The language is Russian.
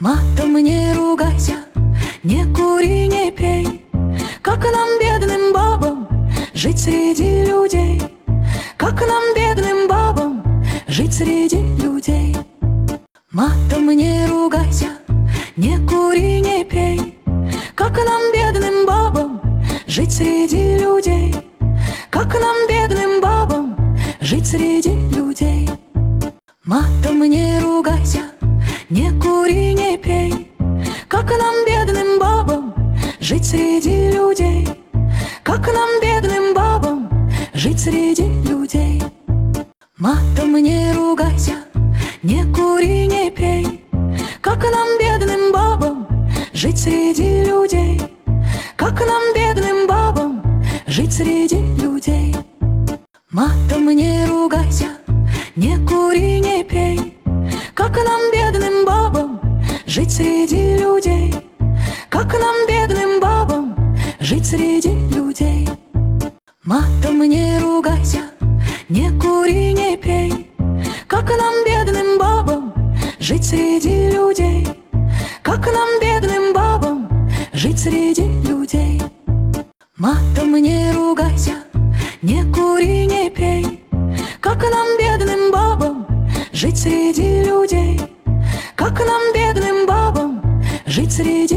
Матом не ругайся, не кури, не пей. Как нам, бедным бабам, жить среди людей? Как нам, бедным бабам, жить среди людей? Матом не ругайся, не кури, не пей. Как нам, бедным бабам, жить среди людей? Как нам, бедным бабам, жить среди людей? Матом не ругайся, не кури, не пей. Как нам, бедным бабам, жить среди людей? Как нам, бедным бабам, жить среди людей? Матом не ругайся, не кури, не пей. Как нам, бедным бабам, жить среди людей? Как нам, бедным бабам, жить среди людей? Матом не ругайся, не кури, не пей. Как нам, бедным бабам, жить среди людей? Как нам, бедным бабам, жить среди людей? Матом не ругайся, не кури, не пей. Как нам, бедным бабам, жить среди людей? Как нам, бедным бабам, жить среди людей? Матом не ругайся, не кури, не пей. Как нам, бедным бабам, жить среди людей? Как нам, бедным бабам, жить среди